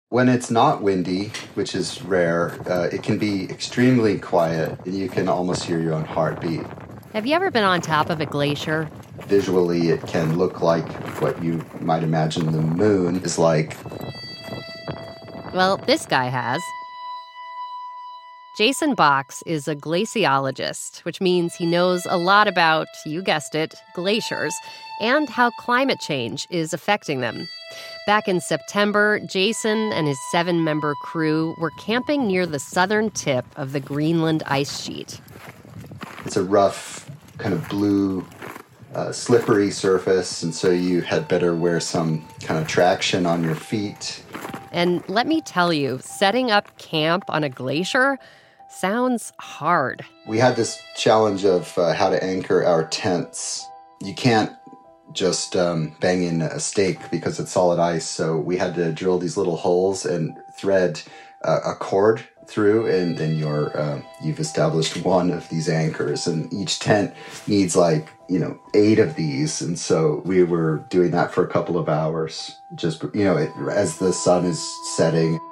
When it's not windy, which is rare, it can be extremely quiet, and you can almost hear your own heartbeat. Have you ever been on top of a glacier? Visually, it can look like what you might imagine the moon is like. Well, this guy has. Jason Box is a glaciologist, which means he knows a lot about, you guessed it, glaciers, and how climate change is affecting them. Back in September, Jason and his 7-member crew were camping near the southern tip of the Greenland ice sheet. It's a rough, kind of blue, slippery surface, and so you had better wear some kind of traction on your feet. And let me tell you, setting up camp on a glacier sounds hard. We had this challenge of how to anchor our tents. You can't just bang in a stake because it's solid ice, so we had to drill these little holes and thread a cord through, and then you've established one of these anchors, and each tent needs 8 of these, and so we were doing that for a couple of hours, just as the sun is setting.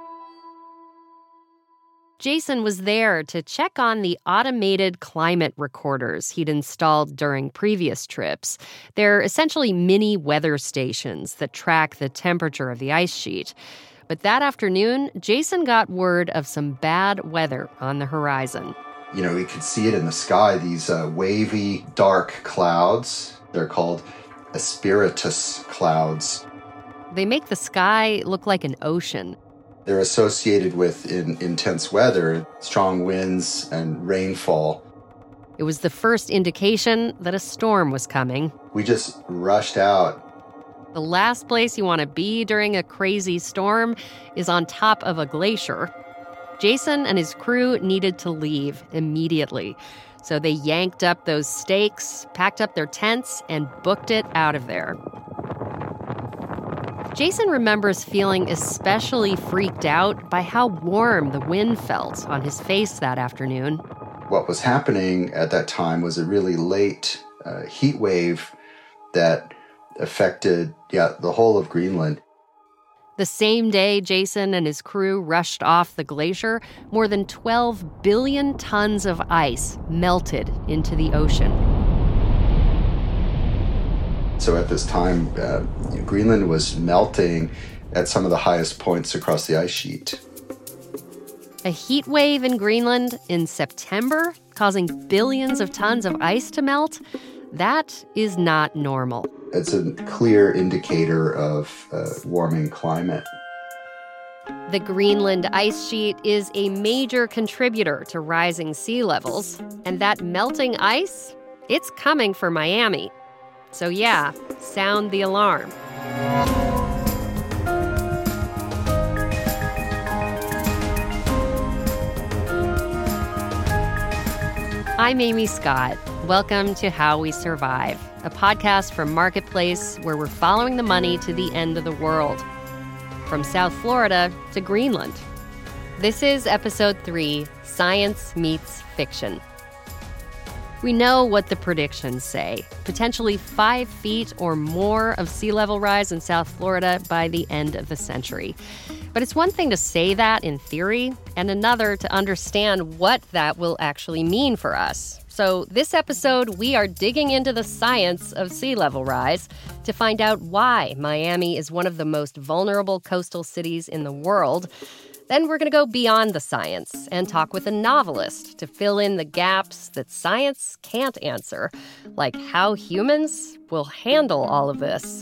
Jason was there to check on the automated climate recorders he'd installed during previous trips. They're essentially mini weather stations that track the temperature of the ice sheet. But that afternoon, Jason got word of some bad weather on the horizon. We could see it in the sky, these wavy, dark clouds. They're called aspiratus clouds. They make the sky look like an ocean. They're associated with intense weather, strong winds, and rainfall. It was the first indication that a storm was coming. We just rushed out. The last place you want to be during a crazy storm is on top of a glacier. Jason and his crew needed to leave immediately. So they yanked up those stakes, packed up their tents, and booked it out of there. Jason remembers feeling especially freaked out by how warm the wind felt on his face that afternoon. What was happening at that time was a really late heat wave that affected the whole of Greenland. The same day Jason and his crew rushed off the glacier, more than 12 billion tons of ice melted into the ocean. So at this time, Greenland was melting at some of the highest points across the ice sheet. A heat wave in Greenland in September, causing billions of tons of ice to melt, that is not normal. It's a clear indicator of warming climate. The Greenland ice sheet is a major contributor to rising sea levels, and that melting ice, it's coming for Miami. So yeah, sound the alarm. I'm Amy Scott. Welcome to How We Survive, a podcast from Marketplace where we're following the money to the end of the world, from South Florida to Greenland. This is episode 3, Science Meets Fiction. We know what the predictions say, potentially 5 feet or more of sea level rise in South Florida by the end of the century. But it's one thing to say that in theory, and another to understand what that will actually mean for us. So this episode, we are digging into the science of sea level rise to find out why Miami is one of the most vulnerable coastal cities in the world. Then we're going to go beyond the science and talk with a novelist to fill in the gaps that science can't answer, like how humans will handle all of this.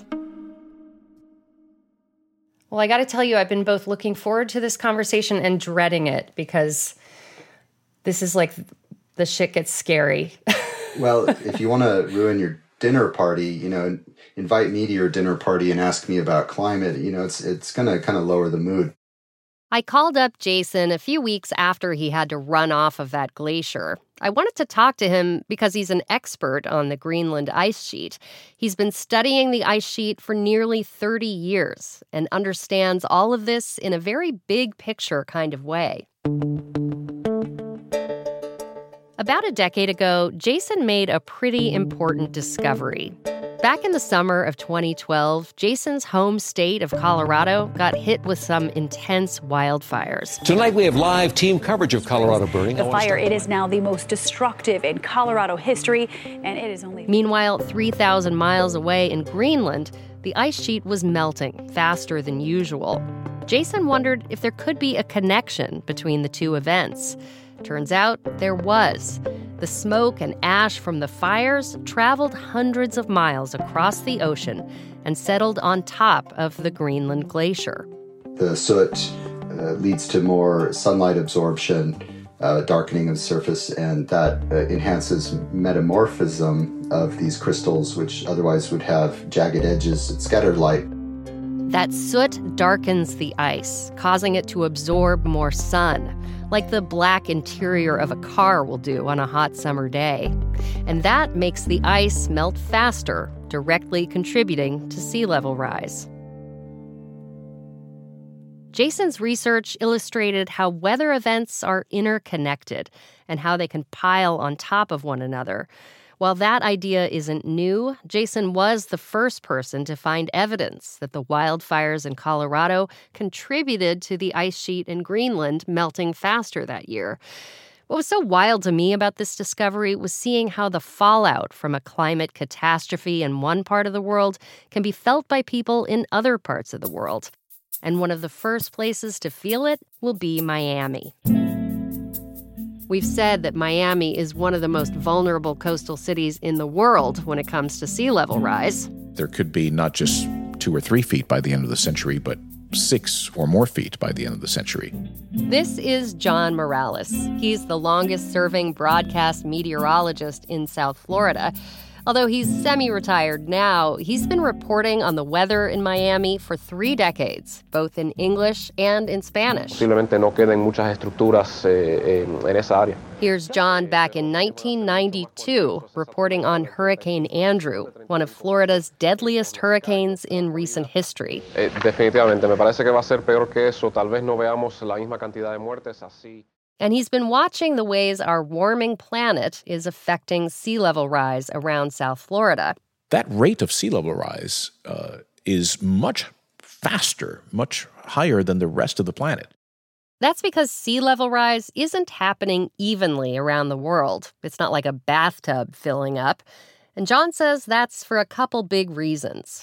Well, I got to tell you, I've been both looking forward to this conversation and dreading it because this is like the shit gets scary. Well, if you want to ruin your dinner party, invite me to your dinner party and ask me about climate. It's going to kind of lower the mood. I called up Jason a few weeks after he had to run off of that glacier. I wanted to talk to him because he's an expert on the Greenland ice sheet. He's been studying the ice sheet for nearly 30 years and understands all of this in a very big picture kind of way. About a decade ago, Jason made a pretty important discovery. Back in the summer of 2012, Jason's home state of Colorado got hit with some intense wildfires. Tonight we have live team coverage of Colorado burning. The fire, it is now the most destructive in Colorado history, and it is only... Meanwhile, 3,000 miles away in Greenland, the ice sheet was melting faster than usual. Jason wondered if there could be a connection between the two events. Turns out there was. The smoke and ash from the fires traveled hundreds of miles across the ocean and settled on top of the Greenland glacier. The soot leads to more sunlight absorption, darkening of the surface, and that enhances metamorphism of these crystals, which otherwise would have jagged edges and scattered light. That soot darkens the ice, causing it to absorb more sun, like the black interior of a car will do on a hot summer day. And that makes the ice melt faster, directly contributing to sea level rise. Jason's research illustrated how weather events are interconnected and how they can pile on top of one another. While that idea isn't new, Jason was the first person to find evidence that the wildfires in Colorado contributed to the ice sheet in Greenland melting faster that year. What was so wild to me about this discovery was seeing how the fallout from a climate catastrophe in one part of the world can be felt by people in other parts of the world. And one of the first places to feel it will be Miami. We've said that Miami is one of the most vulnerable coastal cities in the world when it comes to sea level rise. There could be not just 2 or 3 feet by the end of the century, but 6 or more feet by the end of the century. This is John Morales. He's the longest-serving broadcast meteorologist in South Florida. Although he's semi-retired now, he's been reporting on the weather in Miami for 3 decades, both in English and in Spanish. Posiblemente no queden muchas estructuras en esa área. Here's John back in 1992, reporting on Hurricane Andrew, one of Florida's deadliest hurricanes in recent history. Definitivamente, me parece que va a ser peor que eso. Tal vez no veamos la misma cantidad de muertes así. And he's been watching the ways our warming planet is affecting sea level rise around South Florida. That rate of sea level rise is much faster, much higher than the rest of the planet. That's because sea level rise isn't happening evenly around the world. It's not like a bathtub filling up. And John says that's for a couple big reasons.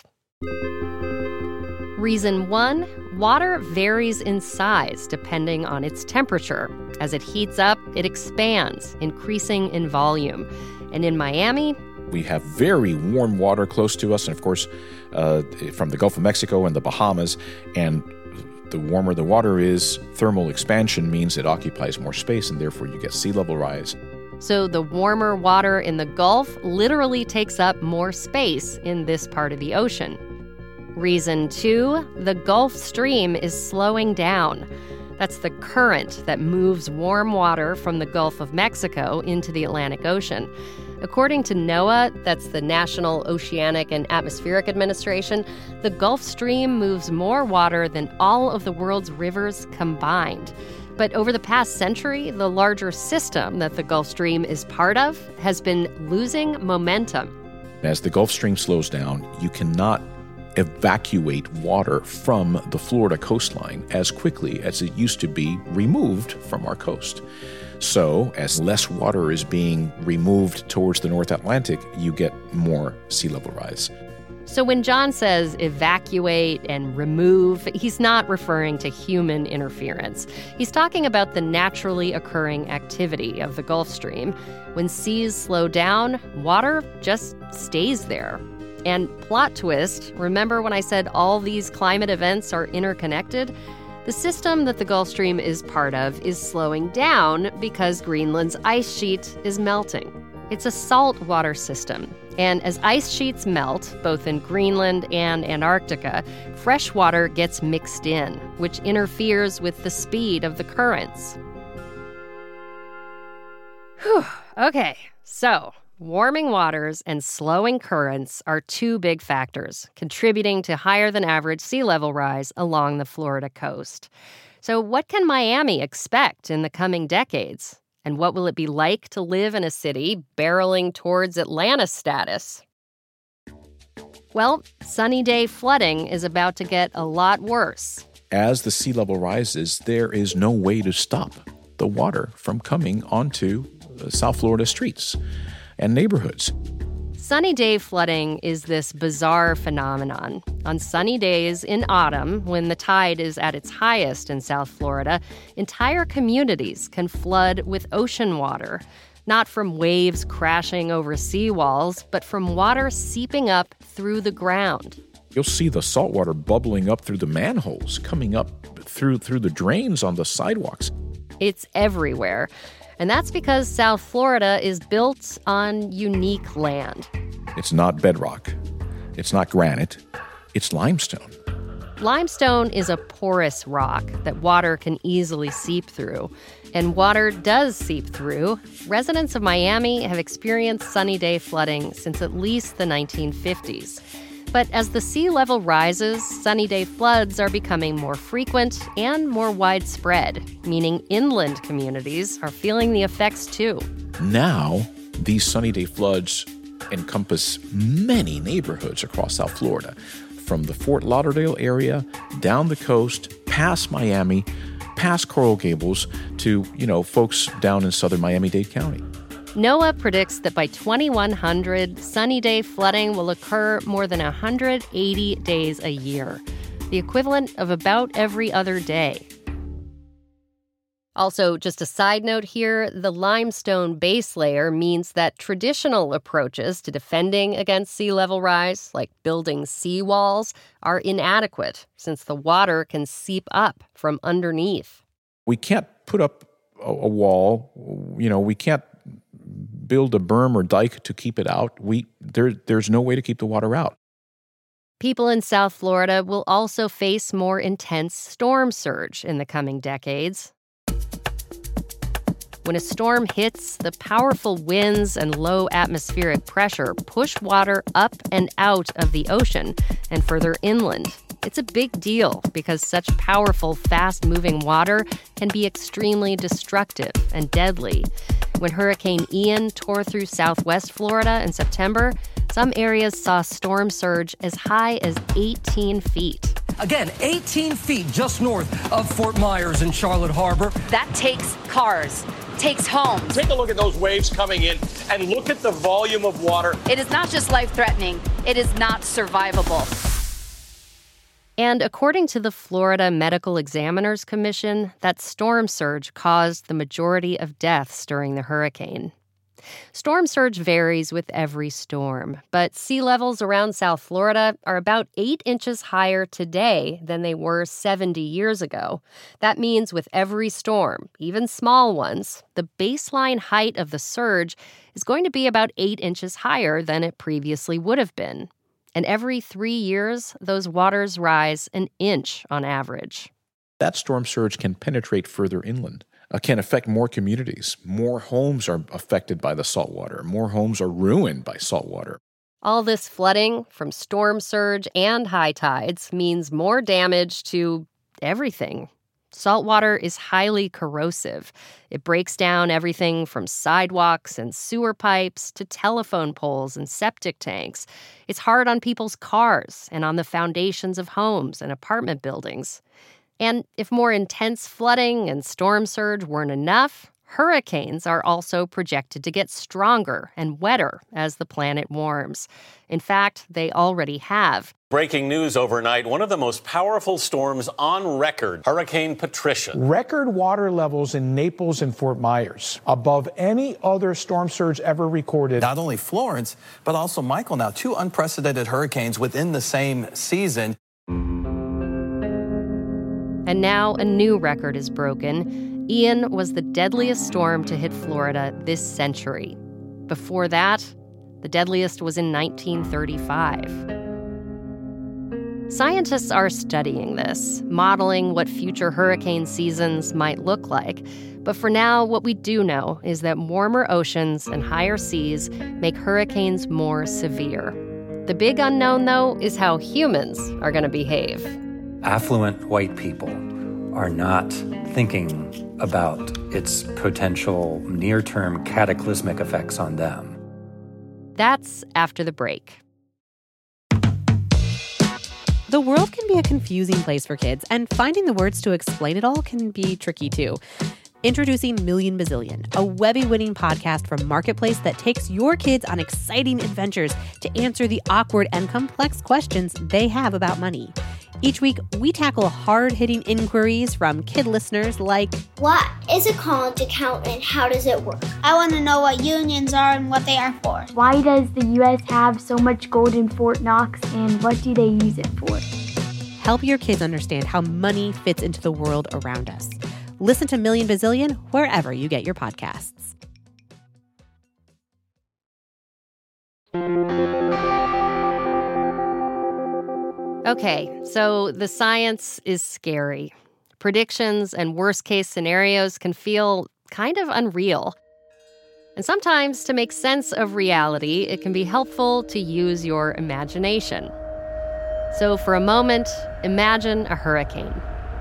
Reason 1, water varies in size depending on its temperature. As it heats up, it expands, increasing in volume. And in Miami, we have very warm water close to us, and of course, from the Gulf of Mexico and the Bahamas. And the warmer the water is, thermal expansion means it occupies more space, and therefore you get sea level rise. So the warmer water in the Gulf literally takes up more space in this part of the ocean. Reason 2, the Gulf Stream is slowing down. That's the current that moves warm water from the Gulf of Mexico into the Atlantic Ocean. According to NOAA, that's the National Oceanic and Atmospheric Administration, the Gulf Stream moves more water than all of the world's rivers combined. But over the past century, the larger system that the Gulf Stream is part of has been losing momentum. As the Gulf Stream slows down, you cannot evacuate water from the Florida coastline as quickly as it used to be removed from our coast. So, as less water is being removed towards the North Atlantic, you get more sea level rise. So when John says evacuate and remove, he's not referring to human interference. He's talking about the naturally occurring activity of the Gulf Stream. When seas slow down, water just stays there. And plot twist, remember when I said all these climate events are interconnected? The system that the Gulf Stream is part of is slowing down because Greenland's ice sheet is melting. It's a saltwater system. And as ice sheets melt, both in Greenland and Antarctica, fresh water gets mixed in, which interferes with the speed of the currents. Whew. Okay, so warming waters and slowing currents are 2 big factors contributing to higher than average sea level rise along the Florida coast. So what can Miami expect in the coming decades? And what will it be like to live in a city barreling towards Atlanta status? Well, sunny day flooding is about to get a lot worse. As the sea level rises, there is no way to stop the water from coming onto South Florida streets and neighborhoods. Sunny day flooding is this bizarre phenomenon. On sunny days in autumn, when the tide is at its highest in South Florida, entire communities can flood with ocean water. Not from waves crashing over seawalls, but from water seeping up through the ground. You'll see the salt water bubbling up through the manholes, coming up through the drains on the sidewalks. It's everywhere. And that's because South Florida is built on unique land. It's not bedrock. It's not granite. It's limestone. Limestone is a porous rock that water can easily seep through. And water does seep through. Residents of Miami have experienced sunny day flooding since at least the 1950s. But as the sea level rises, sunny day floods are becoming more frequent and more widespread, meaning inland communities are feeling the effects too. Now, these sunny day floods encompass many neighborhoods across South Florida, from the Fort Lauderdale area, down the coast, past Miami, past Coral Gables, to, folks down in southern Miami-Dade County. NOAA predicts that by 2100, sunny day flooding will occur more than 180 days a year, the equivalent of about every other day. Also, just a side note here, the limestone base layer means that traditional approaches to defending against sea level rise, like building seawalls, are inadequate since the water can seep up from underneath. We can't put up a wall, we can't build a berm or dike to keep it out. There's no way to keep the water out. People in South Florida will also face more intense storm surge in the coming decades. When a storm hits, the powerful winds and low atmospheric pressure push water up and out of the ocean and further inland. It's a big deal because such powerful, fast-moving water can be extremely destructive and deadly. When Hurricane Ian tore through southwest Florida in September, some areas saw storm surge as high as 18 feet. Again, 18 feet just north of Fort Myers in Charlotte Harbor. That takes cars, takes homes. Take a look at those waves coming in and look at the volume of water. It is not just life-threatening, it is not survivable. And according to the Florida Medical Examiners Commission, that storm surge caused the majority of deaths during the hurricane. Storm surge varies with every storm, but sea levels around South Florida are about 8 inches higher today than they were 70 years ago. That means with every storm, even small ones, the baseline height of the surge is going to be about 8 inches higher than it previously would have been. And every 3 years, those waters rise an inch on average. That storm surge can penetrate further inland, can affect more communities. More homes are affected by the saltwater. More homes are ruined by saltwater. All this flooding from storm surge and high tides means more damage to everything. Saltwater is highly corrosive. It breaks down everything from sidewalks and sewer pipes to telephone poles and septic tanks. It's hard on people's cars and on the foundations of homes and apartment buildings. And if more intense flooding and storm surge weren't enough, hurricanes are also projected to get stronger and wetter as the planet warms. In fact, they already have. Breaking news overnight, one of the most powerful storms on record, Hurricane Patricia. Record water levels in Naples and Fort Myers, above any other storm surge ever recorded. Not only Florence, but also Michael now, 2 unprecedented hurricanes within the same season. And now a new record is broken. Ian was the deadliest storm to hit Florida this century. Before that, the deadliest was in 1935. Scientists are studying this, modeling what future hurricane seasons might look like. But for now, what we do know is that warmer oceans and higher seas make hurricanes more severe. The big unknown, though, is how humans are going to behave. Affluent white people are not thinking about its potential near-term cataclysmic effects on them. That's after the break. The world can be a confusing place for kids, and finding the words to explain it all can be tricky too. Introducing Million Bazillion, a Webby-winning podcast from Marketplace that takes your kids on exciting adventures to answer the awkward and complex questions they have about money. Each week, we tackle hard-hitting inquiries from kid listeners like, what is a college account and how does it work? I want to know what unions are and what they are for. Why does the U.S. have so much gold in Fort Knox and what do they use it for? Help your kids understand how money fits into the world around us. Listen to Million Bazillion wherever you get your podcasts. Okay, so the science is scary. Predictions and worst-case scenarios can feel kind of unreal. And sometimes, to make sense of reality, it can be helpful to use your imagination. So for a moment, imagine a hurricane.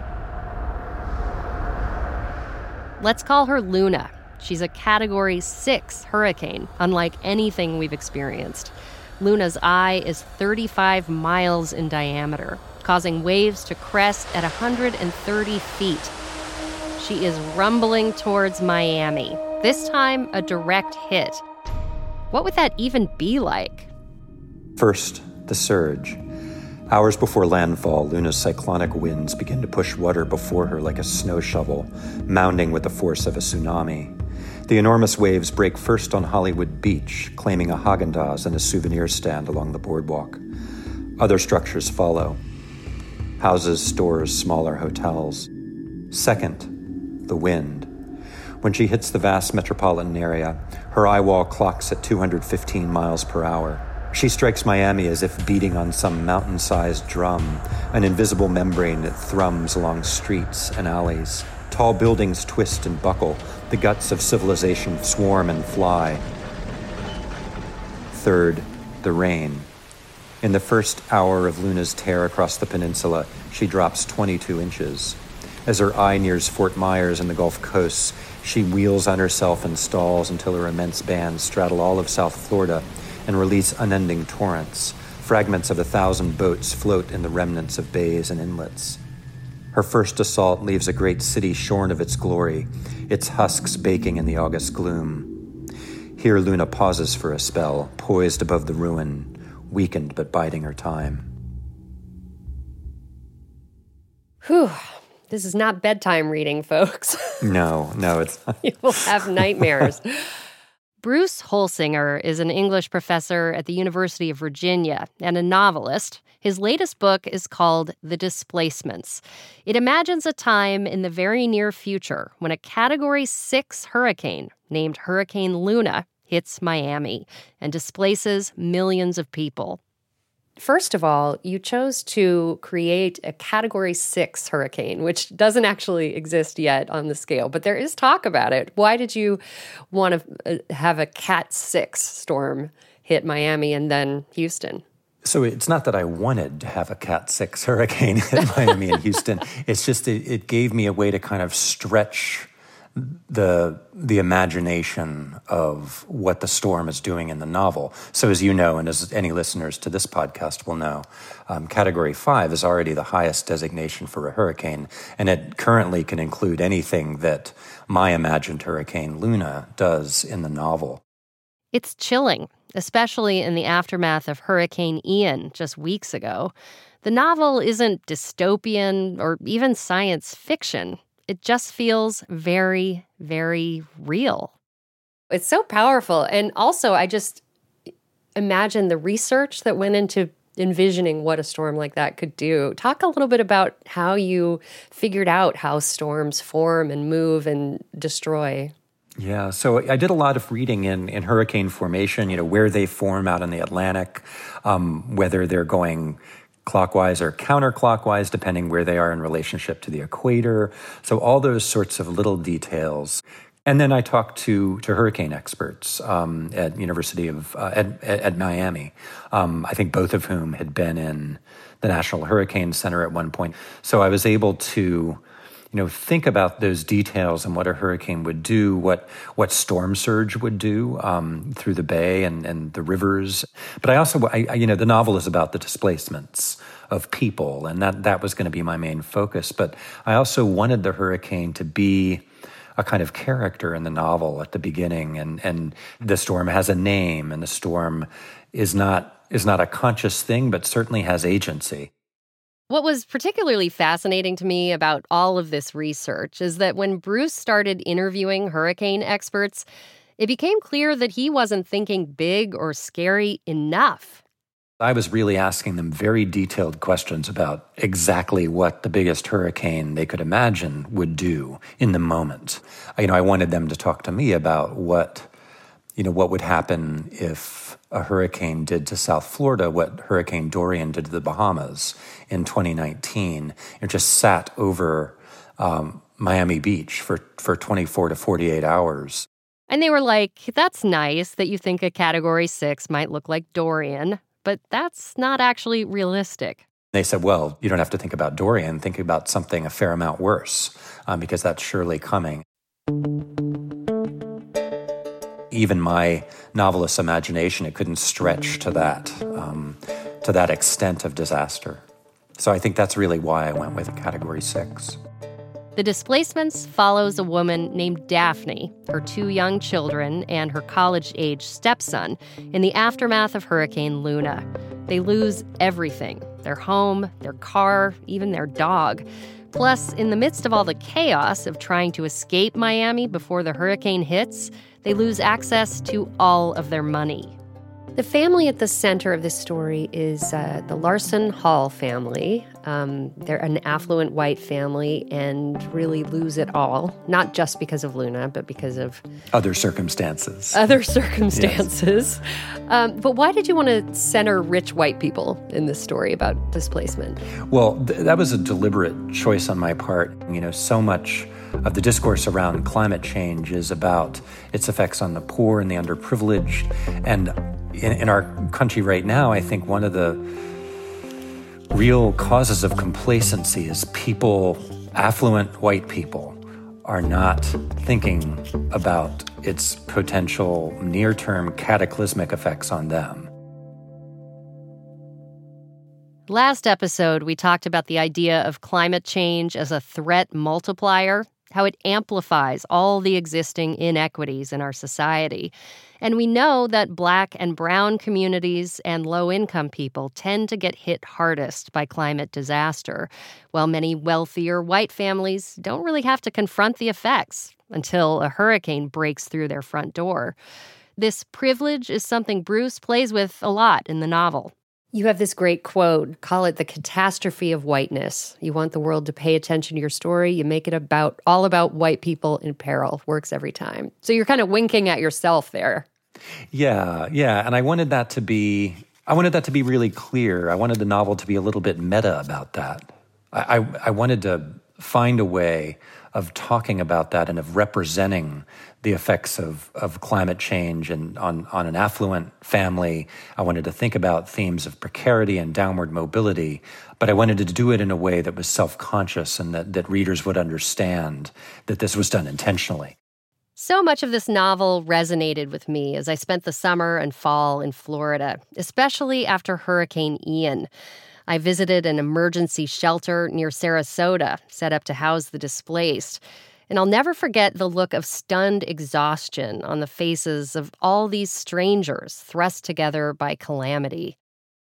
Let's call her Luna. She's a Category 6 hurricane, unlike anything we've experienced. Luna's eye is 35 miles in diameter, causing waves to crest at 130 feet. She is rumbling towards Miami, this time a direct hit. What would that even be like? First, the surge. Hours before landfall, Luna's cyclonic winds begin to push water before her like a snow shovel, mounding with the force of a tsunami. The enormous waves break first on Hollywood Beach, claiming a Haagen-Dazs and a souvenir stand along the boardwalk. Other structures follow. Houses, stores, smaller hotels. Second, the wind. When she hits the vast metropolitan area, her eye wall clocks at 215 miles per hour. She strikes Miami as if beating on some mountain-sized drum, an invisible membrane that thrums along streets and alleys. Tall buildings twist and buckle. The guts of civilization swarm and fly. Third, the rain. In the first hour of Luna's tear across the peninsula, she drops 22 inches. As her eye nears Fort Myers and the Gulf Coast, she wheels on herself and stalls until her immense bands straddle all of South Florida and release unending torrents. Fragments of 1,000 boats float in the remnants of bays and inlets. Her first assault leaves a great city shorn of its glory, its husks baking in the August gloom. Here Luna pauses for a spell, poised above the ruin, weakened but biding her time. Whew. This is not bedtime reading, folks. No, it's not. You will have nightmares. Bruce Holsinger is an English professor at the University of Virginia and a novelist. His latest book is called The Displacements. It imagines a time in the very near future when a Category 6 hurricane named Hurricane Luna hits Miami and displaces millions of people. First of all, you chose to create a Category 6 hurricane, which doesn't actually exist yet on the scale, but there is talk about it. Why did you want to have a Cat 6 storm hit Miami and then Houston? So it's not that I wanted to have a Cat 6 hurricane hit Miami and Houston. It's just it gave me a way to kind of stretch the imagination of what the storm is doing in the novel. So as you know, and as any listeners to this podcast will know, Category 5 is already the highest designation for a hurricane, and it currently can include anything that my imagined Hurricane Luna does in the novel. It's chilling, especially in the aftermath of Hurricane Ian just weeks ago. The novel isn't dystopian or even science fiction. It just feels very, very real. It's so powerful. And also, I just imagine the research that went into envisioning what a storm like that could do. Talk a little bit about how you figured out how storms form and move and destroy. Yeah, so I did a lot of reading in hurricane formation, where they form out in the Atlantic, whether they're going clockwise or counterclockwise, depending where they are in relationship to the equator. So all those sorts of little details. And then I talked to hurricane experts at University of at Miami. I think both of whom had been in the National Hurricane Center at one point. So I was able to think about those details and what a hurricane would do, what storm surge would do through the bay and the rivers. But I also, the novel is about the displacements of people, and that was going to be my main focus. But I also wanted the hurricane to be a kind of character in the novel at the beginning, and the storm has a name, and the storm is not a conscious thing, but certainly has agency. What was particularly fascinating to me about all of this research is that when Bruce started interviewing hurricane experts, it became clear that he wasn't thinking big or scary enough. I was really asking them very detailed questions about exactly what the biggest hurricane they could imagine would do in the moment. I wanted them to talk to me about what would happen if a hurricane did to South Florida what Hurricane Dorian did to the Bahamas in 2019. It just sat over Miami Beach for 24 to 48 hours. And they were like, that's nice that you think a Category 6 might look like Dorian, but that's not actually realistic. They said, well, you don't have to think about Dorian, think about something a fair amount worse, because that's surely coming. Even my novelist's imagination, it couldn't stretch to that extent of disaster. So I think that's really why I went with a Category 6. The Displacements follows a woman named Daphne, her 2 young children, and her college-age stepson in the aftermath of Hurricane Luna. They lose everything: their home, their car, even their dog. Plus, in the midst of all the chaos of trying to escape Miami before the hurricane hits, they lose access to all of their money. The family at the center of this story is the Larson Hall family. They're an affluent white family and really lose it all, not just because of Luna, but because of other circumstances. Yes. But why did you want to center rich white people in this story about displacement? Well, that was a deliberate choice on my part. So much of the discourse around climate change is about its effects on the poor and the underprivileged. And in our country right now, I think one of the real causes of complacency is affluent white people, are not thinking about its potential near-term cataclysmic effects on them. Last episode, we talked about the idea of climate change as a threat multiplier, how it amplifies all the existing inequities in our society. And we know that Black and brown communities and low-income people tend to get hit hardest by climate disaster, while many wealthier white families don't really have to confront the effects until a hurricane breaks through their front door. This privilege is something Bruce plays with a lot in the novel. You have this great quote, call it the catastrophe of whiteness. You want the world to pay attention to your story, you make it all about white people in peril. Works every time. So you're kind of winking at yourself there. Yeah. And I wanted that to be really clear. I wanted the novel to be a little bit meta about that. I wanted to find a way of talking about that and of representing the effects of climate change and on an affluent family. I wanted to think about themes of precarity and downward mobility, but I wanted to do it in a way that was self-conscious and that readers would understand that this was done intentionally. So much of this novel resonated with me as I spent the summer and fall in Florida, especially after Hurricane Ian. I visited an emergency shelter near Sarasota, set up to house the displaced. And I'll never forget the look of stunned exhaustion on the faces of all these strangers thrust together by calamity.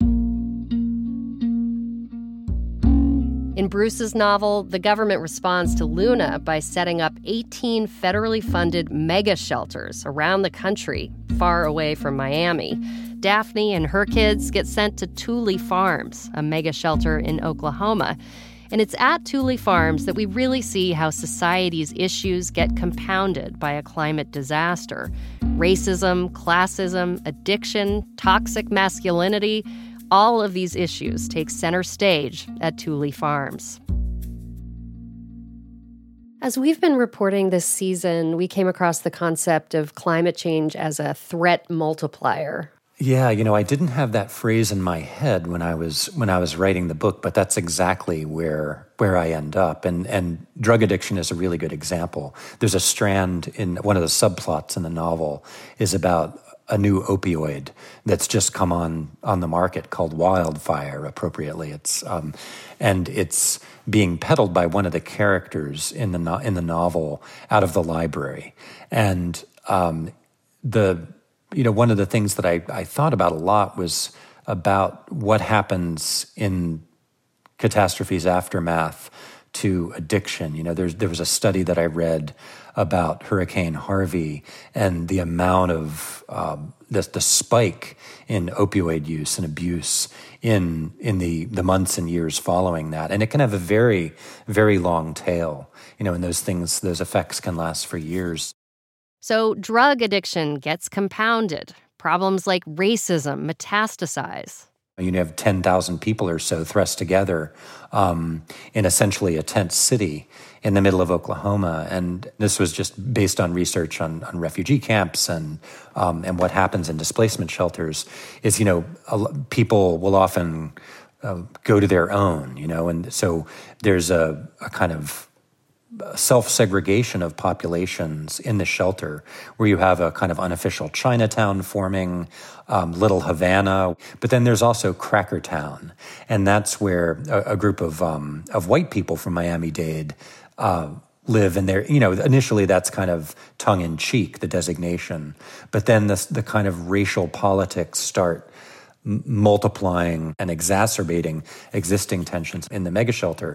In Bruce's novel, the government responds to Luna by setting up 18 federally funded mega shelters around the country, far away from Miami. Daphne and her kids get sent to Thule Farms, a mega shelter in Oklahoma. And it's at Thule Farms that we really see how society's issues get compounded by a climate disaster. Racism, classism, addiction, toxic masculinity, all of these issues take center stage at Thule Farms. As we've been reporting this season, we came across the concept of climate change as a threat multiplier. Yeah, I didn't have that phrase in my head when I was writing the book, but that's exactly where I end up. And drug addiction is a really good example. There's a strand in one of the subplots in the novel is about a new opioid that's just come on the market called Wildfire. Appropriately, it's being peddled by one of the characters in the novel out of the library, and one of the things that I thought about a lot was about what happens in catastrophes' aftermath to addiction. There was a study that I read about Hurricane Harvey and the amount of the spike in opioid use and abuse in the months and years following that. And it can have a very, very long tail, and those effects can last for years. So drug addiction gets compounded. Problems like racism metastasize. You have 10,000 people or so thrust together in essentially a tent city in the middle of Oklahoma. And this was just based on research on refugee camps and what happens in displacement shelters is, people will often go to their own, and so there's a kind of self-segregation of populations in the shelter where you have a kind of unofficial Chinatown forming, Little Havana, but then there's also Crackertown, and that's where a group of white people from Miami-Dade live, and they're, initially that's kind of tongue-in-cheek, the designation, but then the kind of racial politics start multiplying and exacerbating existing tensions in the mega shelter.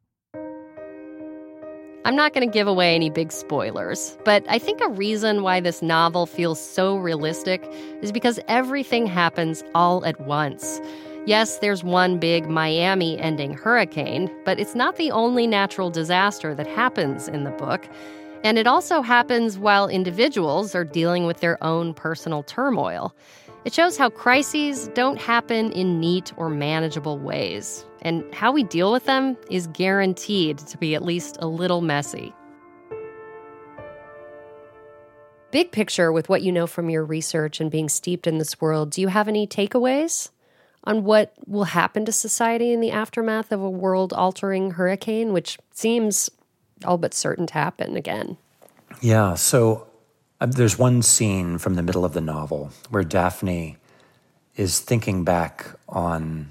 I'm not going to give away any big spoilers, but I think a reason why this novel feels so realistic is because everything happens all at once. Yes, there's one big Miami-ending hurricane, but it's not the only natural disaster that happens in the book. And it also happens while individuals are dealing with their own personal turmoil. It shows how crises don't happen in neat or manageable ways, and how we deal with them is guaranteed to be at least a little messy. Big picture, with what you know from your research and being steeped in this world, do you have any takeaways on what will happen to society in the aftermath of a world-altering hurricane, which seems all but certain to happen again? Yeah, so there's one scene from the middle of the novel where Daphne is thinking back on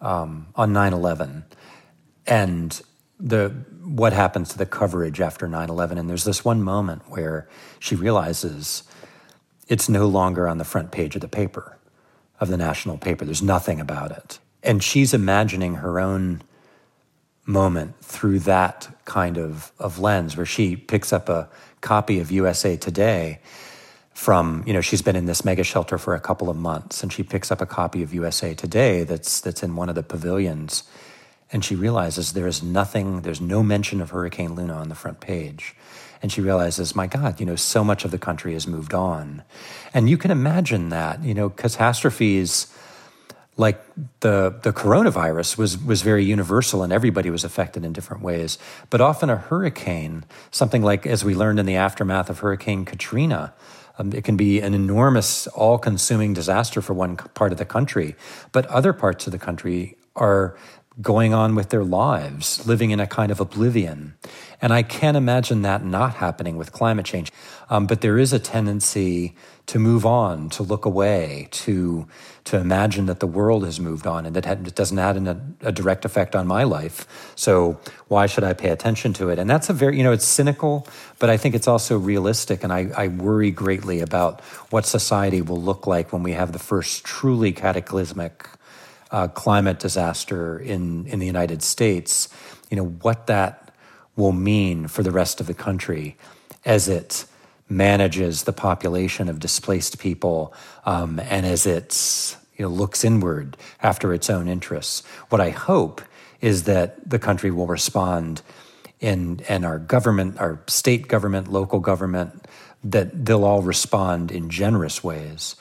9/11 and what happens to the coverage after 9/11. And there's this one moment where she realizes it's no longer on the front page of the paper, of the national paper. There's nothing about it. And she's imagining her own moment through that kind of lens, where she picks up a copy of USA Today from, she's been in this mega shelter for a couple of months, and she picks up a copy of USA Today that's in one of the pavilions, and she realizes there's no mention of Hurricane Luna on the front page. And she realizes, my God, so much of the country has moved on. And you can imagine that, catastrophes like the coronavirus was very universal and everybody was affected in different ways. But often a hurricane, something like, as we learned in the aftermath of Hurricane Katrina, it can be an enormous, all-consuming disaster for one part of the country. But other parts of the country are going on with their lives, living in a kind of oblivion. And I can't imagine that not happening with climate change. But there is a tendency to move on, to look away, to imagine that the world has moved on and that it doesn't have a direct effect on my life. So why should I pay attention to it? And that's a very, it's cynical, but I think it's also realistic. And I worry greatly about what society will look like when we have the first truly cataclysmic climate disaster in the United States, what that will mean for the rest of the country as it manages the population of displaced people and as it looks inward after its own interests. What I hope is that the country will respond and our government, our state government, local government, that they'll all respond in generous ways.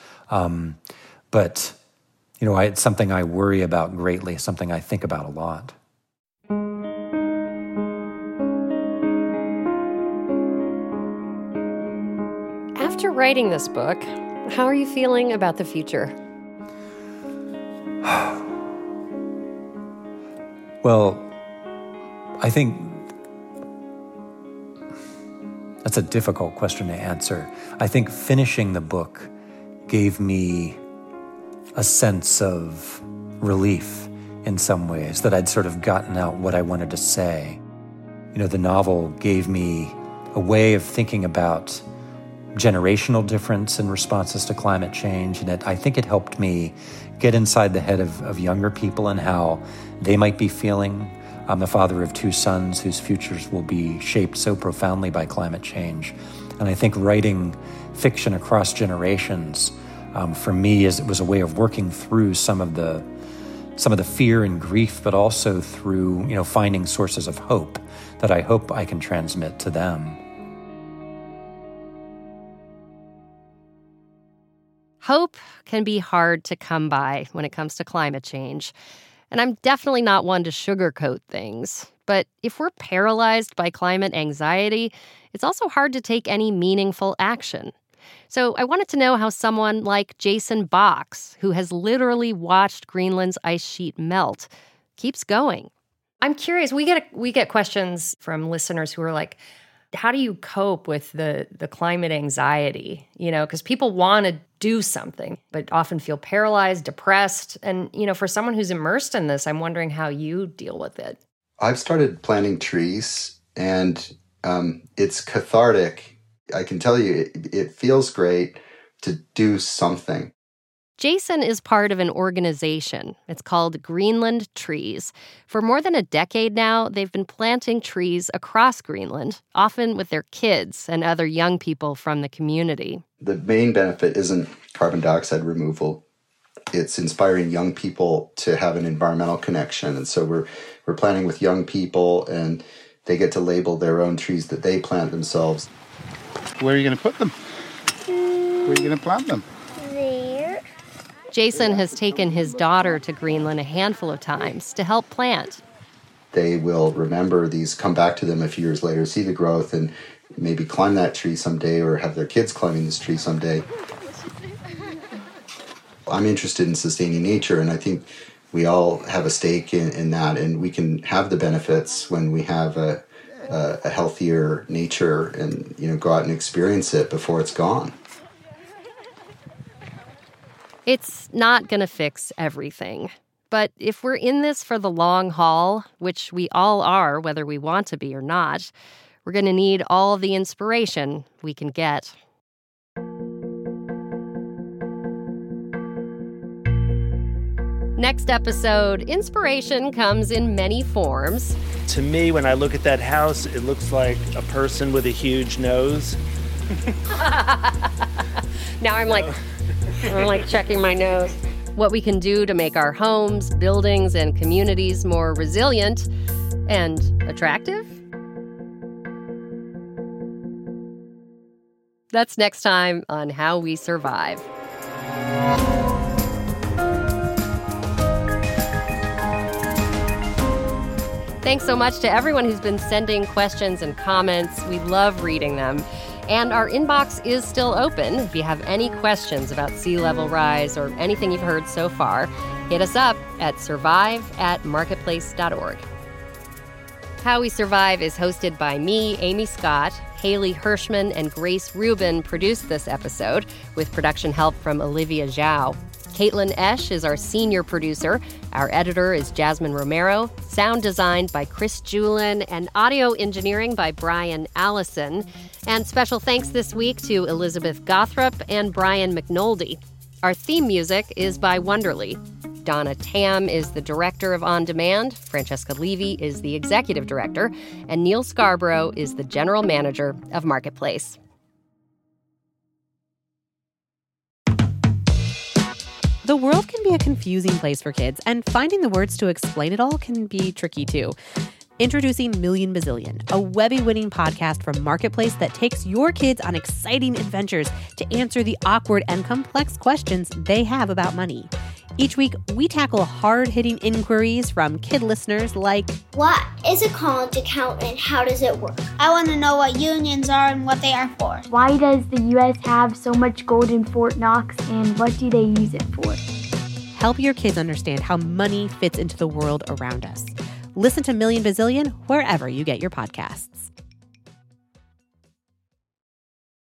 But it's something I worry about greatly, something I think about a lot. After writing this book, how are you feeling about the future? Well, I think that's a difficult question to answer. I think finishing the book gave me a sense of relief in some ways, that I'd sort of gotten out what I wanted to say. You know, the novel gave me a way of thinking about generational difference in responses to climate change, and I think it helped me get inside the head of younger people and how they might be feeling. I'm the father of 2 sons whose futures will be shaped so profoundly by climate change. And I think writing fiction across generations, for me, it was a way of working through some of the fear and grief, but also through, you know, finding sources of hope that I hope I can transmit to them. Hope can be hard to come by when it comes to climate change. And I'm definitely not one to sugarcoat things. But if we're paralyzed by climate anxiety, it's also hard to take any meaningful action. So I wanted to know how someone like Jason Box, who has literally watched Greenland's ice sheet melt, keeps going. I'm curious, we get questions from listeners who are like, how do you cope with the climate anxiety? You know, because people want to do something, but often feel paralyzed, depressed. And, you know, for someone who's immersed in this, I'm wondering how you deal with it. I've started planting trees, and it's cathartic. I can tell you, it feels great to do something. Jason is part of an organization. It's called Greenland Trees. For more than a decade now, they've been planting trees across Greenland, often with their kids and other young people from the community. The main benefit isn't carbon dioxide removal. It's inspiring young people to have an environmental connection. And so we're planting with young people, and they get to label their own trees that they plant themselves. Where are you going to put them? Where are you going to plant them? There. Jason has taken his daughter to Greenland a handful of times to help plant. They will remember these, come back to them a few years later, see the growth, and maybe climb that tree someday or have their kids climbing this tree someday. I'm interested in sustaining nature, and I think we all have a stake in that, and we can have the benefits when we have a healthier nature and, you know, go out and experience it before it's gone. It's not going to fix everything. But if we're in this for the long haul, which we all are, whether we want to be or not, we're going to need all the inspiration we can get. Next episode, inspiration comes in many forms. To me, when I look at that house, it looks like a person with a huge nose. Now I'm like checking my nose. What we can do to make our homes, buildings, and communities more resilient and attractive? That's next time on How We Survive. Thanks so much to everyone who's been sending questions and comments. We love reading them. And our inbox is still open. If you have any questions about sea level rise or anything you've heard so far, hit us up at survive@marketplace.org. How We Survive is hosted by me, Amy Scott. Haley Hirschman and Grace Rubin produced this episode with production help from Olivia Zhao. Caitlin Esch is our senior producer. Our editor is Jasmine Romero. Sound designed by Chris Julin and audio engineering by Brian Allison. And special thanks this week to Elizabeth Gothrop and Brian McNulty. Our theme music is by Wonderly. Donna Tam is the director of On Demand. Francesca Levy is the executive director. And Neil Scarborough is the general manager of Marketplace. The world can be a confusing place for kids, and finding the words to explain it all can be tricky too. Introducing Million Bazillion, a Webby-winning podcast from Marketplace that takes your kids on exciting adventures to answer the awkward and complex questions they have about money. Each week, we tackle hard-hitting inquiries from kid listeners like, what is a college account and how does it work? I want to know what unions are and what they are for. Why does the U.S. have so much gold in Fort Knox, and what do they use it for? help your kids understand how money fits into the world around us. Listen to Million Bazillion wherever you get your podcasts.